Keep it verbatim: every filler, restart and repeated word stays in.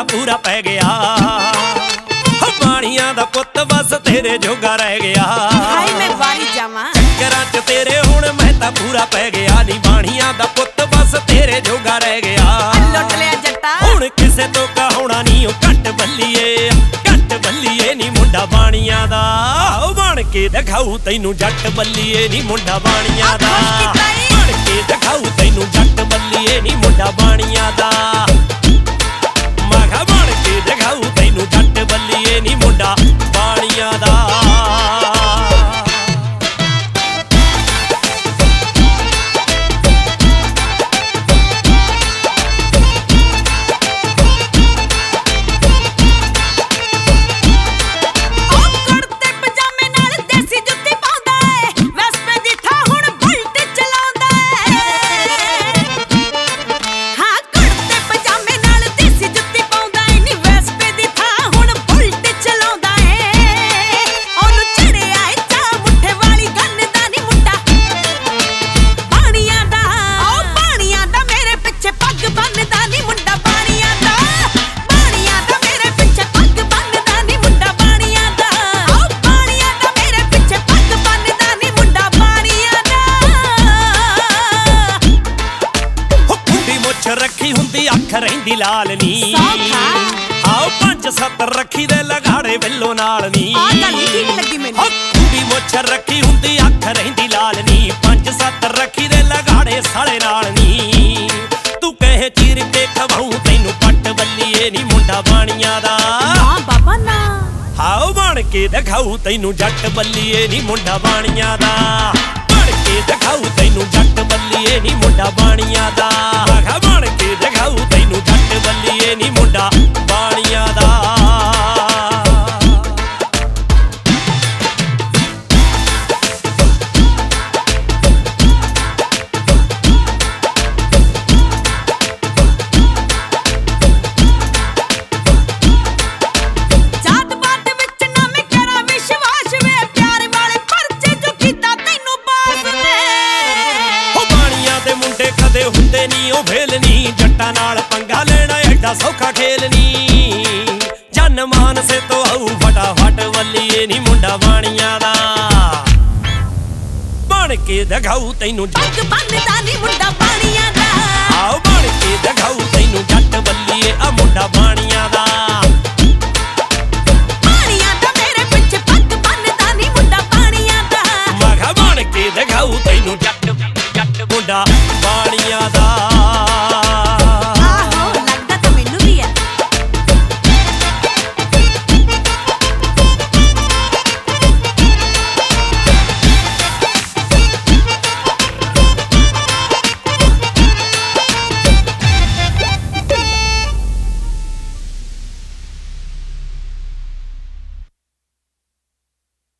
ਤਾਂ ਪੂਰਾ ਪੈ ਗਿਆ। ਬਾਣੀਆਂ ਦਾ ਪੁੱਤ ਬਸ ਤੇਰੇ ਜੋਗਾ ਰਹਿ ਗਿਆ। ਹਾਏ ਮੈਂ ਵਾਰੀ ਜਾਵਾਂ ਚੱਕਰਾਂ ਚ ਤੇਰੇ ਹੁਣ ਮੈਂ ਤਾਂ ਪੂਰਾ ਪੈ ਗਿਆ। ਨੀ ਬਾਣੀਆਂ ਦਾ ਪੁੱਤ ਬਸ ਤੇਰੇ ਜੋਗਾ ਰਹਿ ਗਿਆ। ਲੁੱਟ ਲਿਆ ਜੱਟਾ ਹੁਣ ਕਿਸੇ ਤੋਂ ਕਹਾਉਣਾ ਨੀ ਉਹ ਘੱਟ ਬੱਲੀਏ, ਘੱਟ ਬੱਲੀਏ ਨੀ ਮੁੰਡਾ ਬਾਣੀਆਂ ਦਾ। ਉਹ ਬਣ ਕੇ ਦਿਖਾਊ ਤੈਨੂੰ ਜੱਟ ਬੱਲੀਏ ਨੀ ਮੁੰਡਾ ਬਾਣੀਆਂ ਦਾ। ਬਣ ਕੇ ਦਿਖਾਊ ਤੈਨੂੰ ਜੱਟ ਬੱਲੀਏ ਨੀ ਮੁੰਡਾ ਬਾਣੀਆਂ ਦਾ। ਮੈਂ ਕਿਹਾ ਬਣ ਕੇ ਦਿਖਾਊ ਤੈਨੂੰ ਜੱਟ ਬੱਲੀਏ ਨੀ ਮੁੰਡਾ ਬਾਣੀਆਂ ਦਾ। ਰੱਖੀ ਹੁੰਦੀ ਅੱਖ ਰਹਿੰਦੀ ਲਾਲ ਨੀ। ਆਓ ਪੰਜ ਸੱਤ ਰੱਖੀ ਦੇ ਲਗਾੜੇ ਵੱਲੋਂ ਨਾਲ ਨੀ। ਕੁੜੀ ਮੁੱਛ ਰੱਖੀ ਹੁੰਦੀ ਅੱਖ ਰਹਿੰਦੀ ਲਾਲ ਨੀ। ਪੰਜ ਸੱਤ ਰੱਖੀ ਦੇ ਲਗਾੜੇ ਸਾਲੇ ਨਾਲ ਨੀ। ਤੂੰ ਕਹੇ ਚੀਰ ਕੇ ਖਵਾਉ ਤੈਨੂੰ ਪੱਟ ਬੱਲੀਏ ਨੀ ਮੁੰਡਾ ਬਾਣੀਆਂ ਦਾ। ਬਾਬਾ ਨਾ ਆਓ ਬਣ ਕੇ ਦਿਖਾਊ ਤੈਨੂੰ ਜੱਟ ਬੱਲੀਏ ਨੀ ਮੁੰਡਾ ਬਾਣੀਆਂ ਦਾ। ਬਣ ਕੇ ਦਿਖਾਊ ਤੈਨੂੰ ਜੱਟ ਬੱਲੀਏ ਨੀ ਮੁੰਡਾ ਬਾਣੀਆਂ ਦਾ। ਬਣ ਕੇ ਦਿਖਾਊ ਤੈਨੂੰ ਜੱਟ ਬੱਲੀਏ ਨੀ ਮੁੰਡਾ ਬਾਣੀਆਂ ਦਾ। ਕਦੇ ਹੁੰਦੇ ਨੀ ਉਹ ਫੇਲ ਨੀ। ਜੱਟਾਂ ਨਾਲ ਪੰਗਾ ਲੈਣਾ ਐਡਾ ਸੌਖਾ ਖੇਲ ਨੀ। ਜਨ ਮਾਨਸੇ ਤੋਂ ਆਊ ਫਟਾਫਟ ਵੱਲੀਏ ਨੀ ਮੁੰਡਾ ਬਾਣੀਆਂ ਦਾ। ਬਣ ਕੇ ਦਿਖਾਊ ਤੈਨੂੰ ਜੱਗ ਬੰਨਦਾ ਨੀ ਮੁੰਡਾ ਬਾਣੀਆਂ ਦਾ।